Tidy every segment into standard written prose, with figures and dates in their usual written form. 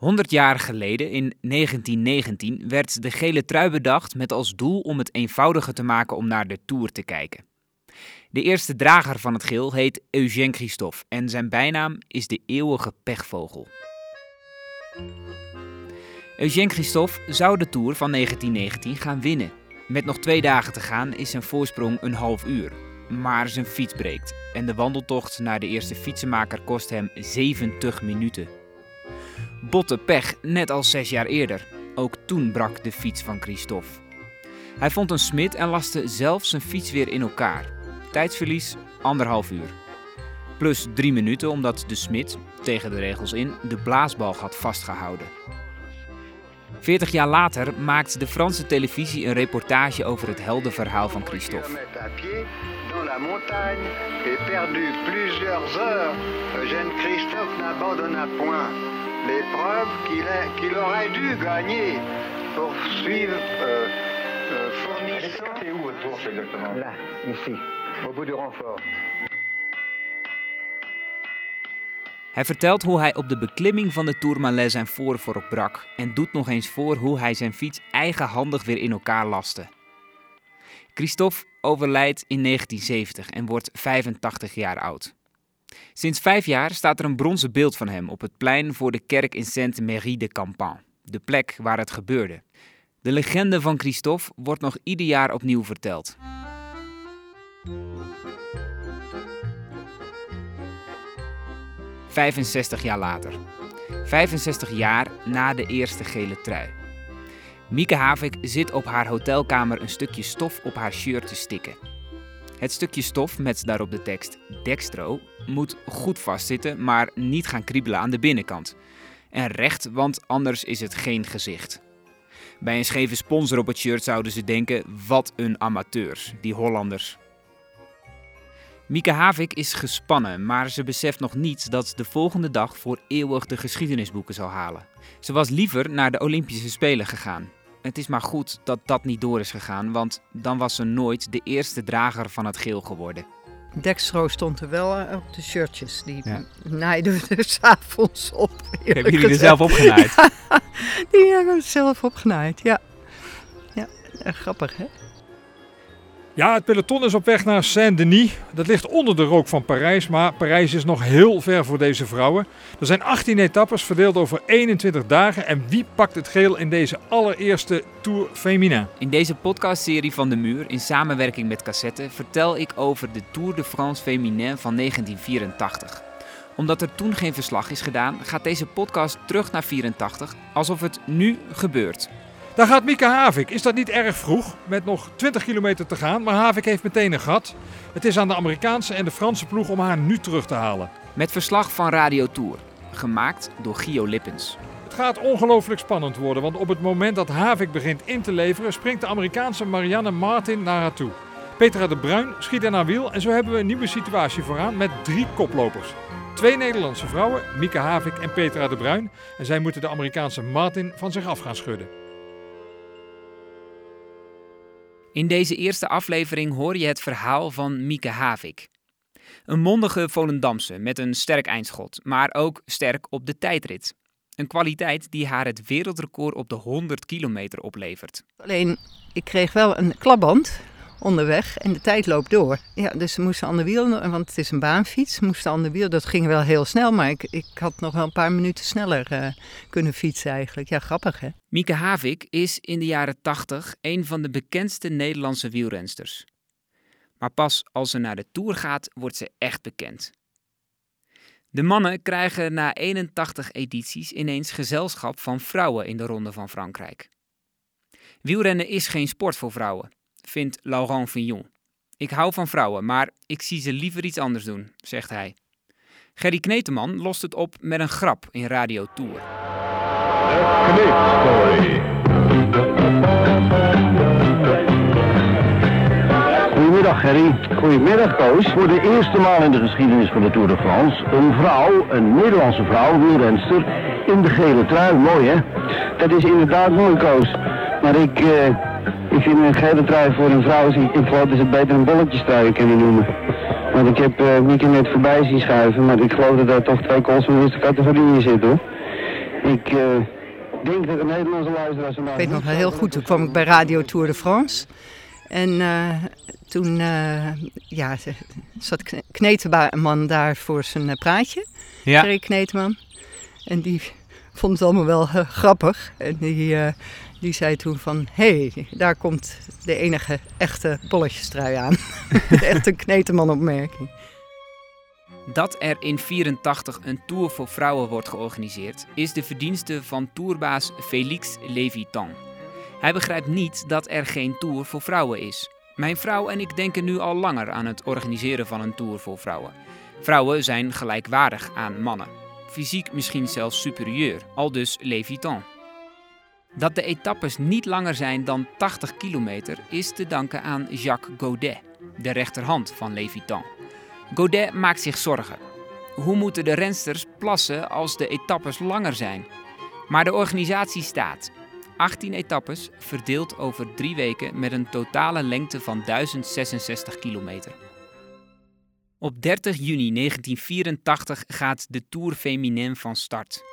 100 jaar geleden, in 1919, werd de gele trui bedacht met als doel om het eenvoudiger te maken om naar de Tour te kijken. De eerste drager van het geel heet Eugène Christophe en zijn bijnaam is de eeuwige pechvogel. Eugène Christophe zou de Tour van 1919 gaan winnen. Met nog 2 dagen te gaan is zijn voorsprong een half uur. Maar zijn fiets breekt en de wandeltocht naar de eerste fietsenmaker kost hem 70 minuten. Botte pech, net als 6 jaar eerder. Ook toen brak de fiets van Christophe. Hij vond een smid en laste zelf zijn fiets weer in elkaar. Tijdsverlies 1,5 uur. Plus 3 minuten omdat de smid, tegen de regels in, de blaasbalg had vastgehouden. 40 jaar later maakt de Franse televisie een reportage over het heldenverhaal van Christophe. Dans la montagne et perdu plusieurs heures, Eugène Christophe n'abandonna point l'épreuve qu'il aurait dû gagner pour suivre fournissant. C'est où votre course exactement? Là, ici, au bout du renfort. Hij vertelt hoe hij op de beklimming van de Tourmalet zijn voorvork brak en doet nog eens voor hoe hij zijn fiets eigenhandig weer in elkaar laste. Christophe overlijdt in 1970 en wordt 85 jaar oud. Sinds 5 jaar staat er een bronzen beeld van hem op het plein voor de kerk in Sainte-Marie-de-Campan, de plek waar het gebeurde. De legende van Christophe wordt nog ieder jaar opnieuw verteld. ...65 jaar later. 65 jaar na de eerste gele trui. Mieke Havik zit op haar hotelkamer een stukje stof op haar shirt te stikken. Het stukje stof met daarop de tekst Dextro moet goed vastzitten, maar niet gaan kriebelen aan de binnenkant. En recht, want anders is het geen gezicht. Bij een scheve sponsor op het shirt zouden ze denken, wat een amateurs, die Hollanders. Mieke Havik is gespannen, maar ze beseft nog niet dat de volgende dag voor eeuwig de geschiedenisboeken zal halen. Ze was liever naar de Olympische Spelen gegaan. Het is maar goed dat dat niet door is gegaan, want dan was ze nooit de eerste drager van het geel geworden. Dextro stond er wel op de shirtjes. Die naaiden we er 's avonds op. Hebben jullie er zelf opgenaaid? Ja, die hebben we zelf opgenaaid, ja. Ja, grappig hè? Ja, het peloton is op weg naar Saint-Denis. Dat ligt onder de rook van Parijs, maar Parijs is nog heel ver voor deze vrouwen. Er zijn 18 etappes verdeeld over 21 dagen. En wie pakt het geel in deze allereerste Tour Féminin? In deze podcastserie van De Muur, in samenwerking met Cassette, vertel ik over de Tour de France Féminin van 1984. Omdat er toen geen verslag is gedaan, gaat deze podcast terug naar 84, alsof het nu gebeurt. Daar gaat Mieke Havik. Is dat niet erg vroeg? Met nog 20 kilometer te gaan, maar Havik heeft meteen een gat. Het is aan de Amerikaanse en de Franse ploeg om haar nu terug te halen. Met verslag van Radio Tour, gemaakt door Gio Lippens. Het gaat ongelooflijk spannend worden, want op het moment dat Havik begint in te leveren, springt de Amerikaanse Marianne Martin naar haar toe. Petra de Bruin schiet aan haar wiel en zo hebben we een nieuwe situatie vooraan met 3 koplopers. 2 Nederlandse vrouwen, Mieke Havik en Petra de Bruin. En zij moeten de Amerikaanse Martin van zich af gaan schudden. In deze eerste aflevering hoor je het verhaal van Mieke Havik. Een mondige Volendamse met een sterk eindschot, maar ook sterk op de tijdrit. Een kwaliteit die haar het wereldrecord op de 100 kilometer oplevert. Alleen, ik kreeg wel een klapband onderweg en de tijd loopt door. Ja, dus ze moesten aan de wiel, want het is een baanfiets, moesten aan de wiel. Dat ging wel heel snel, maar ik had nog wel een paar minuten sneller kunnen fietsen eigenlijk. Ja, grappig hè? Mieke Havik is in de jaren 80 een van de bekendste Nederlandse wielrensters. Maar pas als ze naar de Tour gaat, wordt ze echt bekend. De mannen krijgen na 81 edities ineens gezelschap van vrouwen in de Ronde van Frankrijk. Wielrennen is geen sport voor vrouwen, vindt Laurent Fignon. Ik hou van vrouwen, maar ik zie ze liever iets anders doen, zegt hij. Gerry Kneteman lost het op met een grap in Radio Tour. De Kneep-story. Goedemiddag Gerry. Goedemiddag Koos. Voor de eerste maal in de geschiedenis van de Tour de France een vrouw, een Nederlandse vrouw, wielrenster, in de gele trui. Mooi hè? Dat is inderdaad mooi Koos. Maar ik vind een gele trui voor een vrouw, ik geloof dat ze het beter een bolletjestrui kunnen noemen. Want ik heb Mieke net voorbij zien schuiven, maar ik geloof dat daar toch 2 kools van de eerste categorie in zitten hoor. Ik denk dat de Nederlandse luisteraars... Ik weet nog wel heel goed, toen kwam ik bij Radio Tour de France. En toen zat Kneteman daar voor zijn praatje. Ja. Freek Kneteman. En die vond het allemaal wel grappig. En die zei toen van... Hé, daar komt de enige echte bolletjestrui aan. Echt een Kneteman-opmerking. Dat er in 1984 een Tour voor vrouwen wordt georganiseerd, is de verdienste van tourbaas Félix Lévitan. Hij begrijpt niet dat er geen Tour voor vrouwen is. Mijn vrouw en ik denken nu al langer aan het organiseren van een Tour voor vrouwen. Vrouwen zijn gelijkwaardig aan mannen. Fysiek misschien zelfs superieur, aldus Lévitan. Dat de etappes niet langer zijn dan 80 kilometer is te danken aan Jacques Godet, de rechterhand van Lévitan. Godet maakt zich zorgen. Hoe moeten de rensters plassen als de etappes langer zijn? Maar de organisatie staat. 18 etappes, verdeeld over 3 weken met een totale lengte van 1066 kilometer. Op 30 juni 1984 gaat de Tour Féminin van start.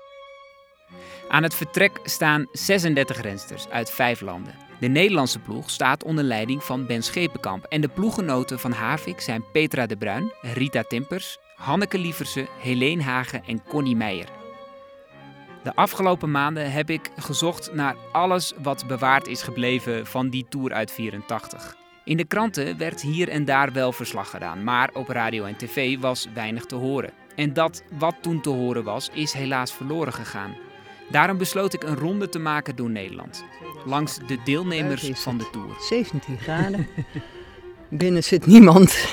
Aan het vertrek staan 36 rensters uit 5 landen. De Nederlandse ploeg staat onder leiding van Ben Schepenkamp en de ploeggenoten van Havik zijn Petra de Bruin, Rita Timpers, Hanneke Lieverse, Helene Hagen en Connie Meijer. De afgelopen maanden heb ik gezocht naar alles wat bewaard is gebleven van die Tour uit 84. In de kranten werd hier en daar wel verslag gedaan, maar op radio en tv was weinig te horen. En dat wat toen te horen was, is helaas verloren gegaan. Daarom besloot ik een ronde te maken door Nederland. Langs de deelnemers van de Tour. 17 graden. Binnen zit niemand.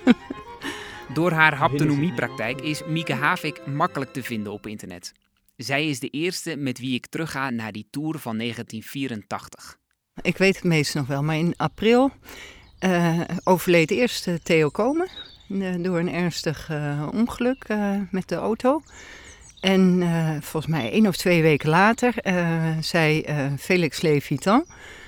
Door haar haptonomiepraktijk is Mieke Havik makkelijk te vinden op internet. Zij is de eerste met wie ik terugga naar die Tour van 1984. Ik weet het meest nog wel, maar in april overleed eerst Theo Komen door een ernstig ongeluk met de auto. En volgens mij 1 of 2 weken later zei Félix Lévitan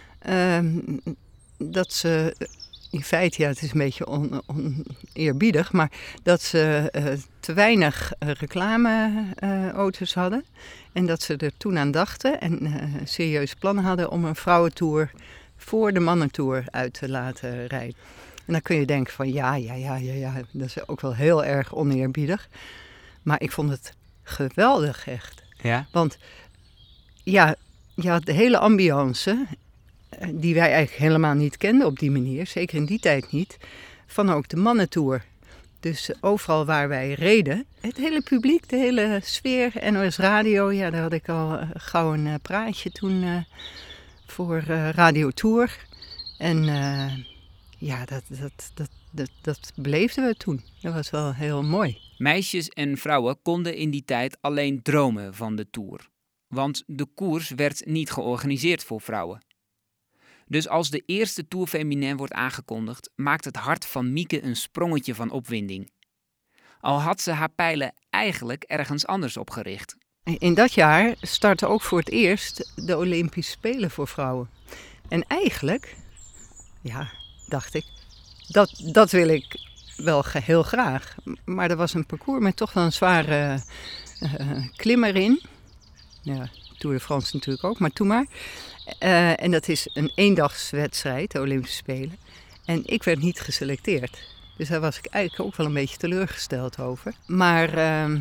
dat ze in feite, ja, het is een beetje oneerbiedig, maar dat ze te weinig reclameauto's hadden. En dat ze er toen aan dachten en serieuze plannen hadden om een vrouwentour voor de mannentour uit te laten rijden. En dan kun je denken van ja, dat is ook wel heel erg oneerbiedig. Maar ik vond het geweldig echt. Ja? Want ja, je had de hele ambiance, die wij eigenlijk helemaal niet kenden op die manier, zeker in die tijd niet, van ook de mannentour. Dus overal waar wij reden, het hele publiek, de hele sfeer, NOS Radio, ja, daar had ik al gauw een praatje toen voor Radio Tour. En ja, dat beleefden we toen. Dat was wel heel mooi. Meisjes en vrouwen konden in die tijd alleen dromen van de Tour. Want de koers werd niet georganiseerd voor vrouwen. Dus als de eerste Tour Féminin wordt aangekondigd, maakt het hart van Mieke een sprongetje van opwinding. Al had ze haar pijlen eigenlijk ergens anders op gericht. In dat jaar startte ook voor het eerst de Olympische Spelen voor vrouwen. En eigenlijk, ja, dacht ik, dat wil ik wel heel graag. Maar er was een parcours met toch wel een zware klim erin. Ja, Tour de France natuurlijk ook, maar toen maar. En dat is een eendagswedstrijd, de Olympische Spelen. En ik werd niet geselecteerd. Dus daar was ik eigenlijk ook wel een beetje teleurgesteld over. Maar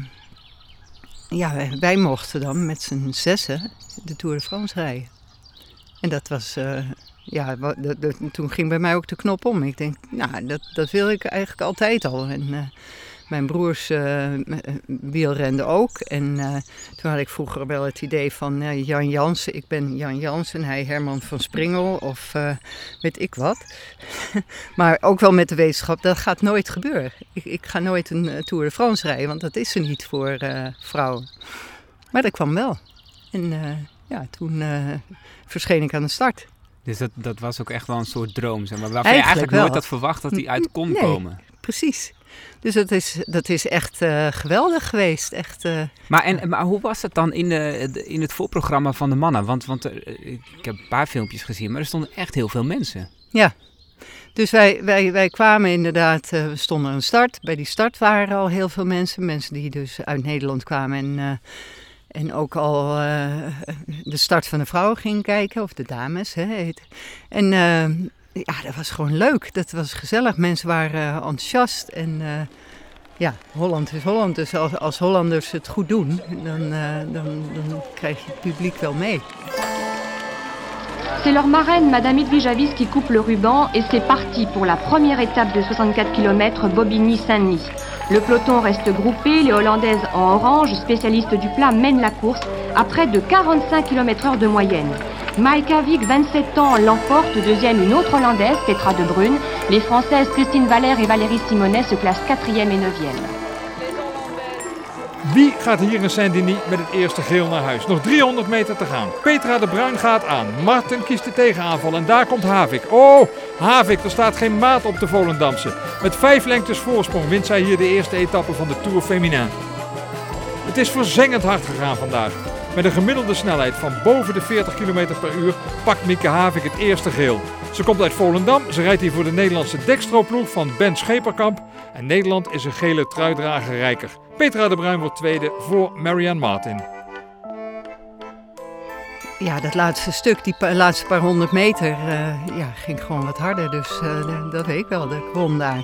ja, wij mochten dan met z'n 6 de Tour de France rijden. En dat was, toen ging bij mij ook de knop om. Ik denk, nou, dat wil ik eigenlijk altijd al. En mijn broers wielrenden ook. En toen had ik vroeger wel het idee van Jan Jansen. Ik ben Jan Jansen, hij Herman van Springel of weet ik wat. Maar ook wel met de wetenschap, dat gaat nooit gebeuren. Ik ga nooit een Tour de France rijden, want dat is er niet voor vrouwen. Maar dat kwam wel. En ja, toen verscheen ik aan de start. Dus dat was ook echt wel een soort droom, zeg maar, waarvan je eigenlijk nooit had verwacht dat die uit kon komen. Precies. Dus dat is echt geweldig geweest. Echt, Maar hoe was het dan in het voorprogramma van de mannen? Want ik heb een paar filmpjes gezien, maar er stonden echt heel veel mensen. Ja, dus wij kwamen inderdaad, we stonden aan de start. Bij die start waren al heel veel mensen die dus uit Nederland kwamen. En ook al de start van de vrouwen ging kijken, of de dames. Hè. En dat was gewoon leuk. Dat was gezellig. Mensen waren enthousiast. En Holland is Holland. Dus als Hollanders het goed doen, dan krijg je het publiek wel mee. C'est leur marraine, Madame Edwiges, qui coupe le ruban et c'est parti pour la première étape de 64 km Bobigny-Saint-Denis. Le peloton reste groupé, les Hollandaises en orange, spécialistes du plat, mènent la course à près de 45 km/h de moyenne. Maaike Havik, 27 ans, l'emporte, deuxième une autre Hollandaise, Petra de Bruyne. Les Françaises Christine Valère et Valérie Simonet se classent 4e et 9e. Wie gaat hier in Saint-Denis met het eerste geel naar huis? Nog 300 meter te gaan. Petra de Bruin gaat aan. Martin kiest de tegenaanval en daar komt Havik. Oh, Havik, er staat geen maat op de Volendamse. Met 5 lengtes voorsprong wint zij hier de eerste etappe van de Tour Féminin. Het is verzengend hard gegaan vandaag. Met een gemiddelde snelheid van boven de 40 km per uur pakt Mieke Havik het eerste geel. Ze komt uit Volendam, ze rijdt hier voor de Nederlandse Dextro-ploeg van Ben Scheperkamp. En Nederland is een gele truidrager rijker. Petra de Bruin wordt tweede voor Marianne Martin. Ja, dat laatste stuk, die laatste paar 100 meter, ging gewoon wat harder. Dus dat weet ik wel, dat ik won daar.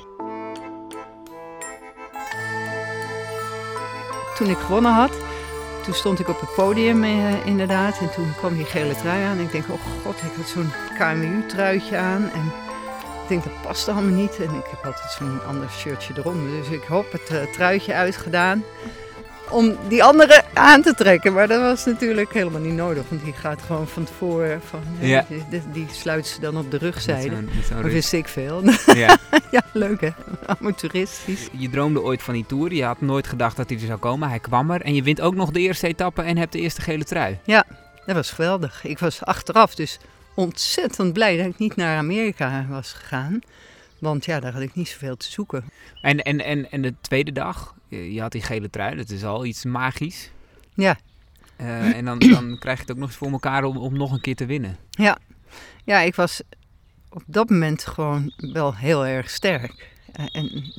Toen ik gewonnen had, toen stond ik op het podium inderdaad. En toen kwam die gele trui aan. En ik denk, oh god, ik had zo'n KMU-truitje aan. En ik denk, dat past allemaal niet. En ik heb altijd zo'n ander shirtje eronder. Dus ik heb het truitje uitgedaan om die andere aan te trekken. Maar dat was natuurlijk helemaal niet nodig. Want die gaat gewoon van tevoren, die sluit ze dan op de rugzijde. Dat wist ik veel. Ja, ja, leuk hè. Amateuristisch. Je droomde ooit van die Tour. Je had nooit gedacht dat hij er zou komen. Hij kwam er. En je wint ook nog de eerste etappe en hebt de eerste gele trui. Ja, dat was geweldig. Ik was achteraf dus ontzettend blij dat ik niet naar Amerika was gegaan. Want ja, daar had ik niet zoveel te zoeken. En de tweede dag, je had die gele trui, dat is al iets magisch. Ja. En dan krijg je het ook nog eens voor elkaar om nog een keer te winnen. Ja, ik was op dat moment gewoon wel heel erg sterk. En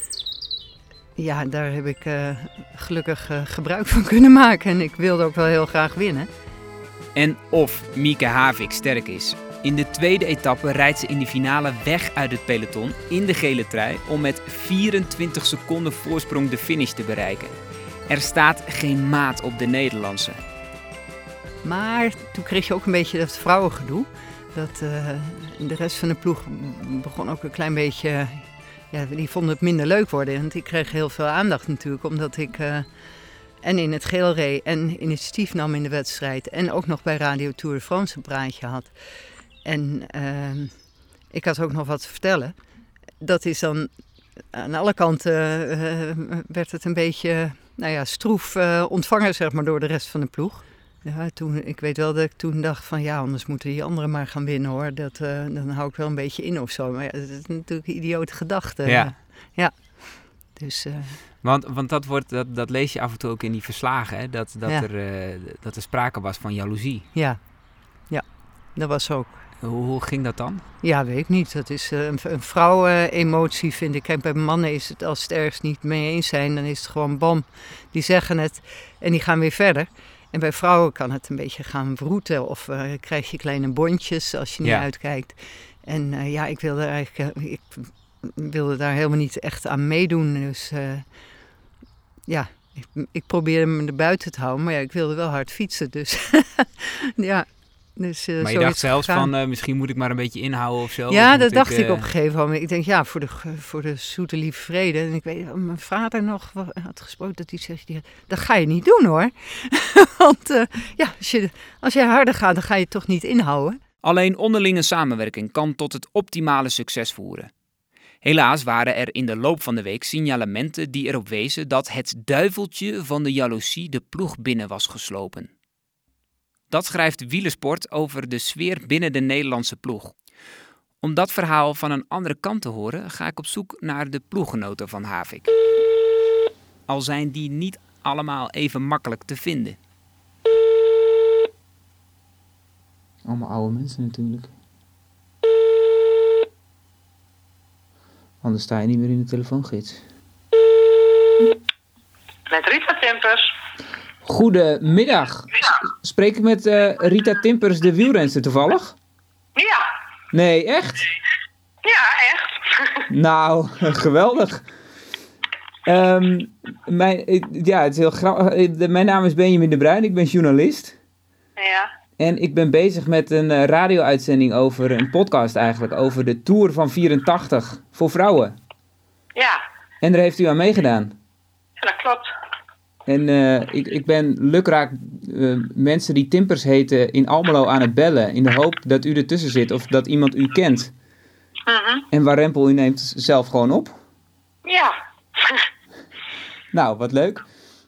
ja, daar heb ik gelukkig gebruik van kunnen maken. En ik wilde ook wel heel graag winnen. En of Mieke Havik sterk is. In de tweede etappe rijdt ze in de finale weg uit het peloton in de gele trui om met 24 seconden voorsprong de finish te bereiken. Er staat geen maat op de Nederlandse. Maar toen kreeg je ook een beetje dat vrouwengedoe. Dat de rest van de ploeg begon ook een klein beetje... Ja, die vonden het minder leuk worden. Want ik kreeg heel veel aandacht natuurlijk, omdat ik... en in het geel reed en initiatief nam in de wedstrijd. En ook nog bij Radio Tour de France een praatje had. En ik had ook nog wat te vertellen. Dat is dan aan alle kanten werd het een beetje stroef ontvangen zeg maar, door de rest van de ploeg. Ja, ik weet wel dat ik toen dacht van ja, anders moeten die anderen maar gaan winnen hoor. Dan hou ik wel een beetje in of zo. Maar ja, dat is natuurlijk een idiote gedachte. Ja. Dus... Want dat lees je af en toe ook in die verslagen, hè? Dat er sprake was van jaloezie. Ja, dat was ook. Hoe ging dat dan? Ja, weet ik niet. Dat is een vrouwen-emotie, vind ik. Kijk, bij mannen is het, als het ergens niet mee eens zijn, dan is het gewoon bam. Die zeggen het en die gaan weer verder. En bij vrouwen kan het een beetje gaan wroeten of krijg je kleine bondjes als je niet uitkijkt. En ik wilde daar helemaal niet echt aan meedoen. Dus ik probeerde me er buiten te houden, maar ja, ik wilde wel hard fietsen. Dus ja. Dus, maar je dacht zelfs van, misschien moet ik maar een beetje inhouden of zo? Ja, dat dacht ik op een gegeven moment. Ik denk, ja, voor de zoete lieve vrede. En ik weet dat mijn vader nog had gesproken dat hij zegt, dat ga je niet doen hoor. Want als je harder gaat, dan ga je het toch niet inhouden. Alleen onderlinge samenwerking kan tot het optimale succes voeren. Helaas waren er in de loop van de week signalementen die erop wezen dat het duiveltje van de jaloezie de ploeg binnen was geslopen. Dat schrijft Wielersport over de sfeer binnen de Nederlandse ploeg. Om dat verhaal van een andere kant te horen, ga ik op zoek naar de ploeggenoten van Havik. Al zijn die niet allemaal even makkelijk te vinden. Allemaal oude mensen natuurlijk. Anders sta je niet meer in de telefoongids. Met Rita Tempers. Goedemiddag. Spreek ik met Rita Timpers, de wielrenster toevallig? Ja. Nee, echt? Ja, echt. Nou, geweldig. Het is heel grappig. Mijn naam is Benjamin de Bruin, ik ben journalist. Ja. En ik ben bezig met een radio-uitzending over een podcast eigenlijk, over de Tour van 84 voor vrouwen. Ja. En daar heeft u aan meegedaan. Ja, dat klopt. En ik ben lukraak mensen die Timpers heten in Almelo aan het bellen, in de hoop dat u ertussen zit of dat iemand u kent. Mhm. En Warempel, u neemt zelf gewoon op. Ja. Nou, wat leuk.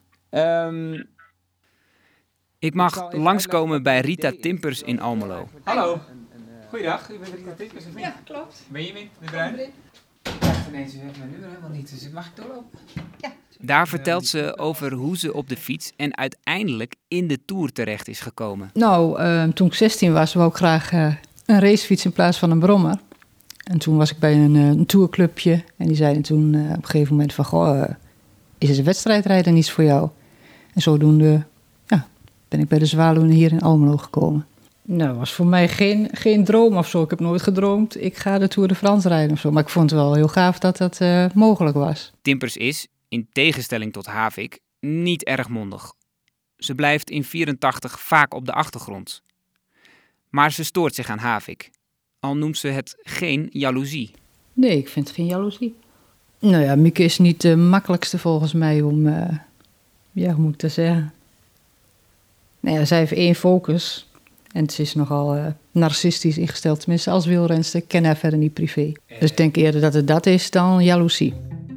Ik mag langskomen bij Rita Timpers in Almelo. Hallo. Goeiedag, ik ben Rita Timpers. Ja, klopt. Benjamin de Bruin. Ik dacht ineens, u heeft mijn nummer helemaal niet, dus mag ik doorlopen? Ja. Daar vertelt ze over hoe ze op de fiets en uiteindelijk in de Tour terecht is gekomen. Nou, toen ik 16 was, wou ik graag een racefiets in plaats van een brommer. En toen was ik bij een tourclubje en die zeiden toen op een gegeven moment van... Goh, is het wedstrijdrijden niets voor jou? En zodoende ben ik bij de Zwaluwen hier in Almelo gekomen. Nou, was voor mij geen droom of zo. Ik heb nooit gedroomd, ik ga de Tour de France rijden of zo. Maar ik vond het wel heel gaaf dat dat mogelijk was. Timpers is, in tegenstelling tot Havik, niet erg mondig. Ze blijft in 84 vaak op de achtergrond. Maar ze stoort zich aan Havik. Al noemt ze het geen jaloezie. Nee, ik vind het geen jaloezie. Nou ja, Mieke is niet de makkelijkste volgens mij om... hoe moet ik dat zeggen? Nou ja, zij heeft één focus. En ze is nogal narcistisch ingesteld. Tenminste, als wielrenster. Ik ken haar verder niet privé. Dus ik denk eerder dat het dat is dan jaloezie.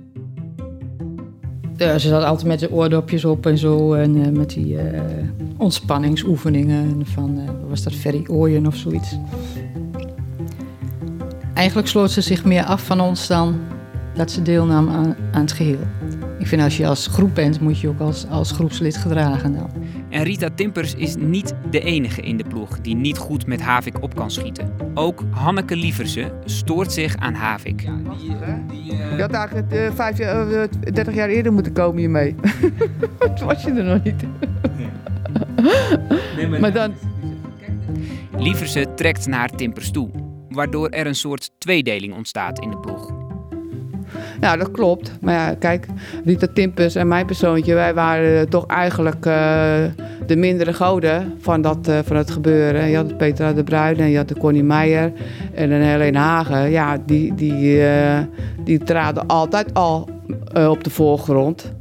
Ja, ze zat altijd met de oordopjes op en zo. En met die ontspanningsoefeningen van... wat was dat, Ferry Ooyen of zoiets. Eigenlijk sloot ze zich meer af van ons dan dat ze deelnam aan het geheel. Ik vind als je als groep bent, moet je ook als groepslid gedragen dan. En Rita Timpers is niet de enige in de ploeg die niet goed met Havik op kan schieten. Ook Hanneke Lieverse stoort zich aan Havik. Je had eigenlijk 30 jaar eerder moeten komen hiermee. Toen was je er nog niet. Maar dan... Lieverse trekt naar Timpers toe, waardoor er een soort tweedeling ontstaat in de ploeg. Nou, dat klopt. Maar ja, kijk, Rita Timpers en mijn persoontje, wij waren toch eigenlijk de mindere goden van het gebeuren. Je had Petra de Bruin en je had de Connie Meijer en een Helene Hagen. Ja, die traden altijd al op de voorgrond.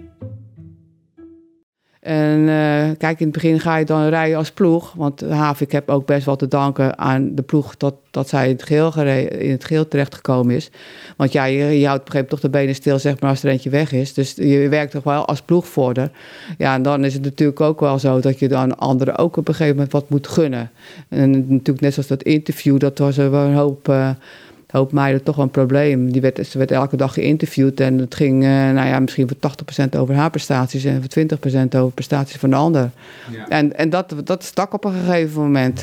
En kijk, in het begin ga je dan rijden als ploeg. Want Havik heb ook best wel te danken aan de ploeg dat zij in het geel terechtgekomen is. Want ja, je houdt op een gegeven moment toch de benen stil, zeg maar, als er eentje weg is. Dus je werkt toch wel als ploegvorder. Ja, en dan is het natuurlijk ook wel zo dat je dan anderen ook op een gegeven moment wat moet gunnen. En natuurlijk net zoals dat interview, dat was er wel een hoop meiden toch wel een probleem. Ze werd elke dag geïnterviewd en het ging misschien voor 80% over haar prestaties en voor 20% over prestaties van de ander. Ja. En dat stak op een gegeven moment.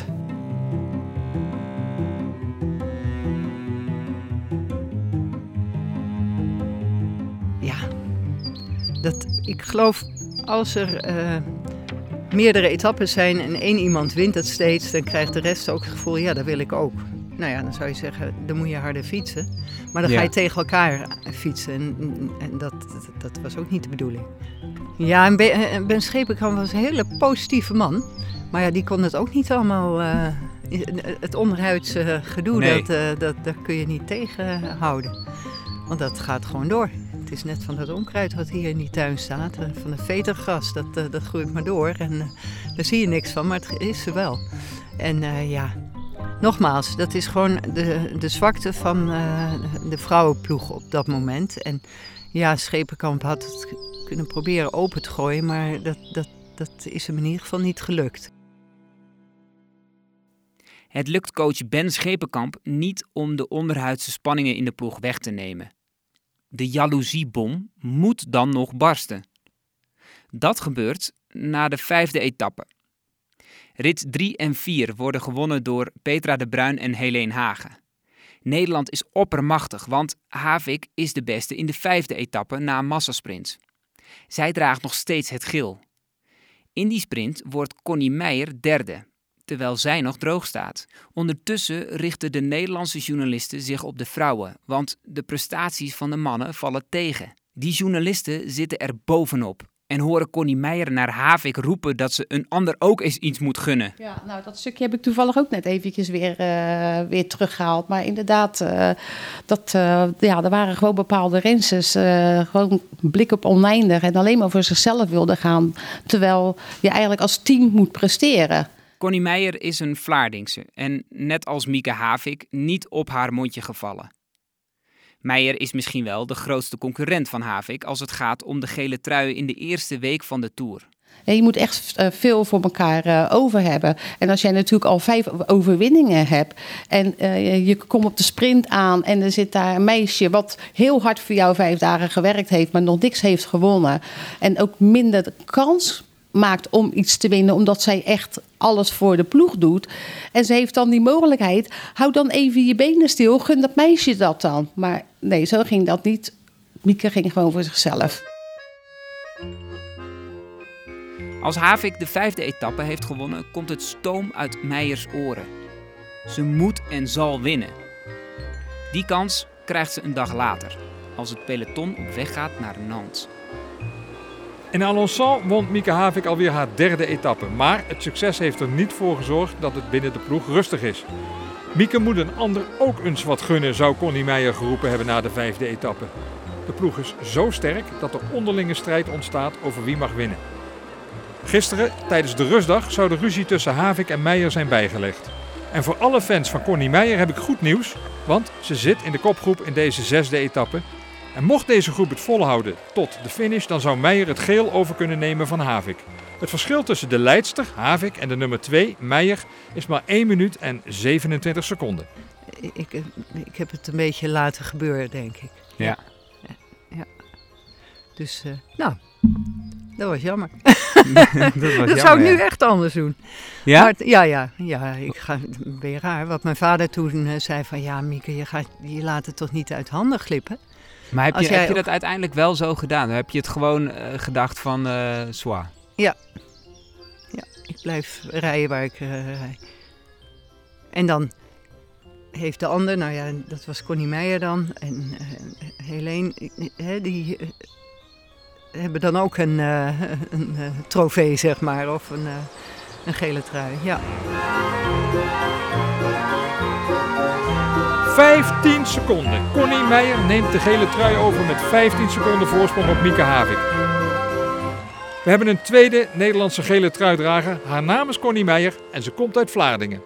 Ja, ik geloof als er meerdere etappes zijn en één iemand wint het steeds, dan krijgt de rest ook het gevoel, ja, dat wil ik ook. Nou ja, dan zou je zeggen, dan moet je harder fietsen. Maar dan ga je tegen elkaar fietsen. En dat was ook niet de bedoeling. Ja, en Ben Schepenkamp was een hele positieve man. Maar ja, die kon het ook niet allemaal... het onderhuidse gedoe, nee. Dat kun je niet tegenhouden. Want dat gaat gewoon door. Het is net van dat onkruid wat hier in die tuin staat. Van het vetergras, dat groeit maar door. En daar zie je niks van, maar het is er wel. En nogmaals, dat is gewoon de zwakte van de vrouwenploeg op dat moment. En ja, Schepenkamp had het kunnen proberen open te gooien, maar dat is hem in ieder geval niet gelukt. Het lukt coach Ben Schepenkamp niet om de onderhuidse spanningen in de ploeg weg te nemen. De jaloeziebom moet dan nog barsten. Dat gebeurt na de 5e etappe. Rit 3 en 4 worden gewonnen door Petra de Bruin en Helene Hagen. Nederland is oppermachtig, want Havik is de beste in de 5e etappe na een massasprint. Zij draagt nog steeds het geel. In die sprint wordt Connie Meijer derde, terwijl zij nog droog staat. Ondertussen richten de Nederlandse journalisten zich op de vrouwen, want de prestaties van de mannen vallen tegen. Die journalisten zitten er bovenop en horen Connie Meijer naar Havik roepen dat ze een ander ook eens iets moet gunnen. Ja, nou dat stukje heb ik toevallig ook net eventjes weer teruggehaald. Maar inderdaad, er waren gewoon bepaalde rensters, gewoon blik op oneindig en alleen maar voor zichzelf wilden gaan. Terwijl je eigenlijk als team moet presteren. Connie Meijer is een Vlaardingse en net als Mieke Havik niet op haar mondje gevallen. Meijer is misschien wel de grootste concurrent van Havik als het gaat om de gele trui in de eerste week van de Tour. Ja, je moet echt veel voor elkaar over hebben. En als jij natuurlijk al 5 overwinningen hebt en je komt op de sprint aan en er zit daar een meisje wat heel hard voor jou 5 dagen gewerkt heeft, maar nog niks heeft gewonnen en ook minder kans maakt om iets te winnen, omdat zij echt alles voor de ploeg doet. En ze heeft dan die mogelijkheid, hou dan even je benen stil, gun dat meisje dat dan. Maar nee, zo ging dat niet. Mieke ging gewoon voor zichzelf. Als Havik de 5e etappe heeft gewonnen, komt het stoom uit Meijers oren. Ze moet en zal winnen. Die kans krijgt ze een dag later, als het peloton op weg gaat naar Nantes. In Alençon won Mieke Havik alweer haar 3e etappe. Maar het succes heeft er niet voor gezorgd dat het binnen de ploeg rustig is. Mieke moet een ander ook eens wat gunnen, zou Connie Meijer geroepen hebben na de 5e etappe. De ploeg is zo sterk dat er onderlinge strijd ontstaat over wie mag winnen. Gisteren, tijdens de rustdag, zou de ruzie tussen Havik en Meijer zijn bijgelegd. En voor alle fans van Connie Meijer heb ik goed nieuws, want ze zit in de kopgroep in deze 6e etappe. En mocht deze groep het volhouden tot de finish, dan zou Meijer het geel over kunnen nemen van Havik. Het verschil tussen de leidster, Havik, en de nummer 2, Meijer, is maar 1 minuut en 27 seconden. Ik heb het een beetje laten gebeuren, denk ik. Ja. Dus, dat was jammer. Dat zou ik nu echt anders doen. Ja? Maar ik ga weer raar. Wat mijn vader toen zei van, ja Mieke, je laat het toch niet uit handen glippen? Maar heb je dat uiteindelijk wel zo gedaan? Heb je het gewoon gedacht van zwaar? Ja, ik blijf rijden waar ik rijd. En dan heeft de ander, dat was Connie Meijer dan en Helene, die hebben dan ook een trofee, zeg maar, of een gele trui. Ja. 15 seconden. Connie Meijer neemt de gele trui over met 15 seconden voorsprong op Mieke Havik. We hebben een tweede Nederlandse gele truidrager. Haar naam is Connie Meijer en ze komt uit Vlaardingen.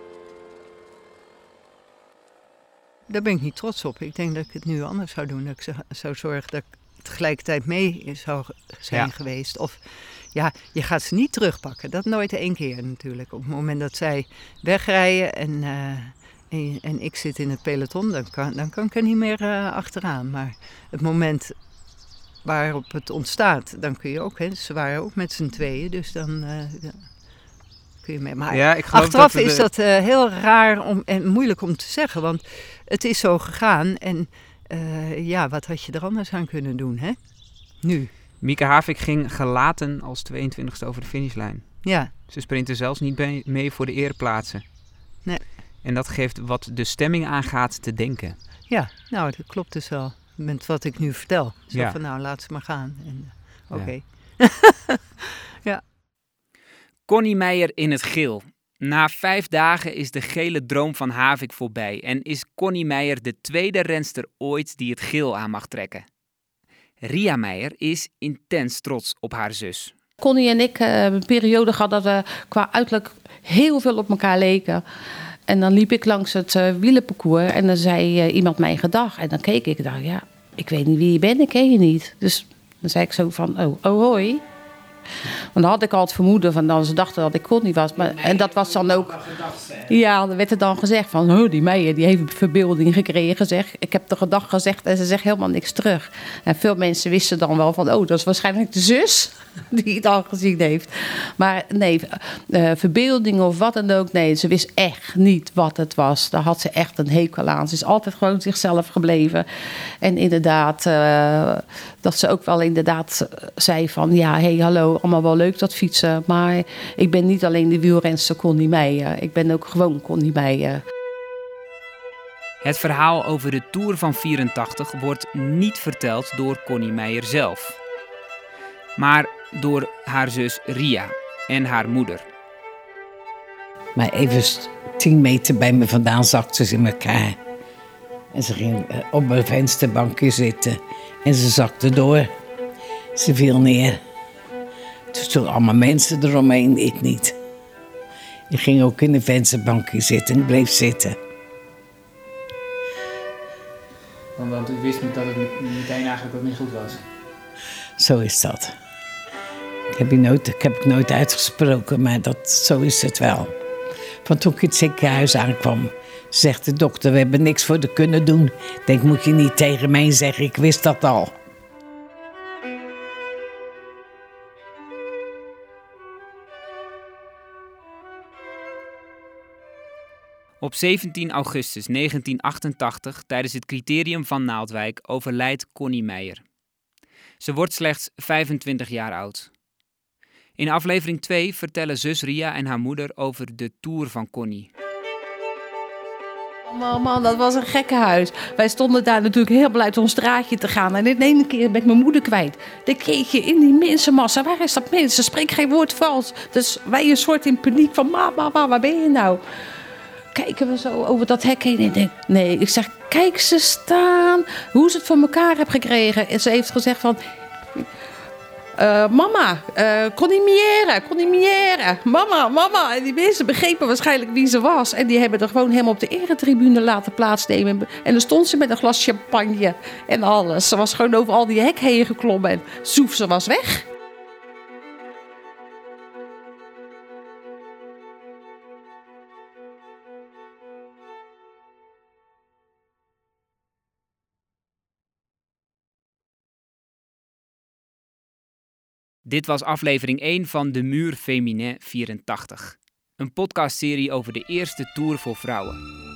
Daar ben ik niet trots op. Ik denk dat ik het nu anders zou doen. Dat ik zou zorgen dat ik tegelijkertijd mee zou zijn geweest. Of je gaat ze niet terugpakken. Dat nooit 1 keer natuurlijk. Op het moment dat zij wegrijden en ik zit in het peloton, dan kan ik er niet meer achteraan. Maar het moment waarop het ontstaat, dan kun je ook. Ze waren ook met z'n tweeën, dus dan kun je mee. Maar achteraf is dat heel raar en moeilijk om te zeggen, want het is zo gegaan. En wat had je er anders aan kunnen doen, hè? Nu. Mieke Havik ging gelaten als 22e over de finishlijn. Ja. Ze sprintte zelfs niet mee voor de ereplaatsen. Nee. En dat geeft wat de stemming aangaat te denken. Ja, dat klopt dus wel. Met wat ik nu vertel. Zo van, laat ze maar gaan. Oké. Ja. Connie Meijer in het geel. Na 5 dagen is de gele droom van Havik voorbij. En is Connie Meijer de tweede renster ooit die het geel aan mag trekken. Ria Meijer is intens trots op haar zus. Connie en ik hebben een periode gehad dat we qua uiterlijk heel veel op elkaar leken. En dan liep ik langs het wielerparcours en dan zei iemand mij gedag. En dan keek ik en dacht, ik weet niet wie je bent, ik ken je niet. Dus dan zei ik zo van, oh hoi. Want dan had ik al het vermoeden van dat ze dachten dat ik Connie was. Maar, en dat was dan ook. Ja, dan werd er dan gezegd van, die Meijer die heeft verbeelding gekregen. Zeg. Ik heb de gedag gezegd en ze zegt helemaal niks terug. En veel mensen wisten dan wel van, dat is waarschijnlijk de zus die het al gezien heeft. Maar nee, verbeelding of wat dan ook, nee, ze wist echt niet wat het was. Daar had ze echt een hekel aan. Ze is altijd gewoon zichzelf gebleven. En inderdaad, dat ze ook wel inderdaad zei van, hallo, allemaal wel leuk, dat fietsen. Maar ik ben niet alleen de wielrenster Connie Meijer. Ik ben ook gewoon Connie Meijer. Het verhaal over de Tour van 84 wordt niet verteld door Connie Meijer zelf. Maar door haar zus Ria en haar moeder. Maar even 10 meter bij me vandaan zakte ze in elkaar. En ze ging op mijn vensterbankje zitten. En ze zakte door. Ze viel neer. Toen stonden allemaal mensen eromheen, ik niet. Ik ging ook in de vensterbankje zitten en bleef zitten. Want u wist niet dat het meteen eigenlijk ook niet goed was? Zo is dat. Ik heb het nooit uitgesproken, maar zo is het wel. Van toen ik in het ziekenhuis aankwam, zegt de dokter, we hebben niks voor haar kunnen doen. Ik denk, moet je niet tegen mij zeggen, ik wist dat al. Op 17 augustus 1988, tijdens het criterium van Naaldwijk, overlijdt Connie Meijer. Ze wordt slechts 25 jaar oud. In aflevering 2 vertellen zus Ria en haar moeder over de Tour van Connie. Man, dat was een gekkenhuis. Wij stonden daar natuurlijk heel blij ons straatje te gaan. En in één keer ben ik mijn moeder kwijt. Dan keek je in die mensenmassa. Waar is dat mens? Ze spreekt geen woord Frans. Dus wij een soort in paniek van, mama, waar ben je nou? Kijken we zo over dat hek heen en denk, nee, ik zeg, kijk ze staan. Hoe ze het voor elkaar heeft gekregen. En ze heeft gezegd van, mama, Connie Meijer, mama. En die mensen begrepen waarschijnlijk wie ze was. En die hebben er gewoon helemaal op de eretribune laten plaatsnemen. En dan stond ze met een glas champagne en alles. Ze was gewoon over al die hek heen geklommen en zoef, ze was weg. Dit was aflevering 1 van De Mur Féminin 84. Een podcastserie over de eerste Tour voor vrouwen.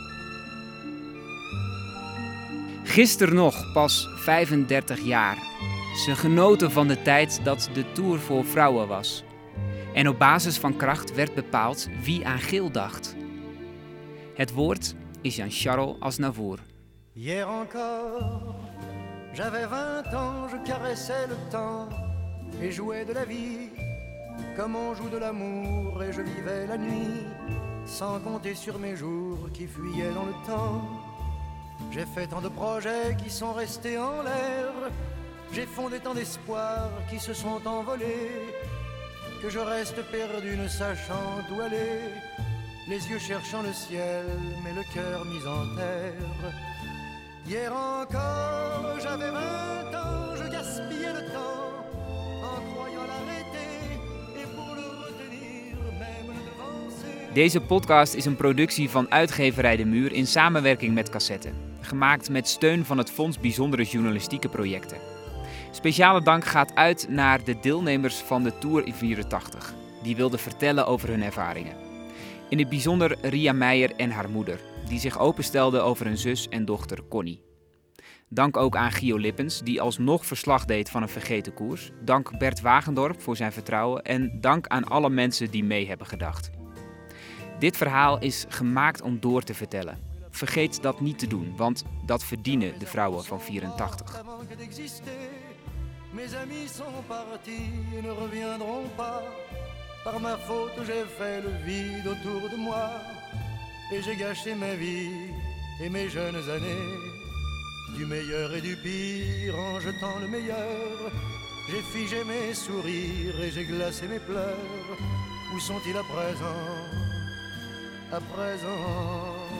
Gisteren nog, pas 35 jaar. Ze genoten van de tijd dat de Tour voor vrouwen was. En op basis van kracht werd bepaald wie aan geel dacht. Het woord is Jean-Charles Aznavour. Hier encore, j'avais 20 ans, je caressais le temps et jouais de la vie, comme on joue de l'amour, et je vivais la nuit, sans compter sur mes jours qui fuyaient dans le temps. J'ai fait tant de projets qui sont restés en l'air, j'ai fondé tant d'espoirs qui se sont envolés, que je reste perdu ne sachant d'où aller, les yeux cherchant le ciel, mais le cœur mis en terre. Hier encore, j'avais 20 ans, je gaspillais le temps, en croyant l'arrêter, et pour le retenir, même le devancer. Deze podcast is een productie van uitgeverij De Muur in samenwerking met Cassette. Gemaakt met steun van het Fonds Bijzondere Journalistieke Projecten. Speciale dank gaat uit naar de deelnemers van de Tour 84, die wilden vertellen over hun ervaringen. In het bijzonder Ria Meijer en haar moeder, die zich openstelden over hun zus en dochter Connie. Dank ook aan Gio Lippens, die alsnog verslag deed van een vergeten koers. Dank Bert Wagendorp voor zijn vertrouwen en dank aan alle mensen die mee hebben gedacht. Dit verhaal is gemaakt om door te vertellen. Vergeet dat niet te doen, want dat verdienen de vrouwen van 84. Mes amis sont partis et ne reviendront pas. Par ma faute j'ai fait le vide autour de moi. Et j'ai gâché ma vie et mes jeunes années. Du meilleur et du pire en jetant le meilleur. J'ai figé mes sourires et j'ai glacé mes pleurs. Où sont-ils à présent? À présent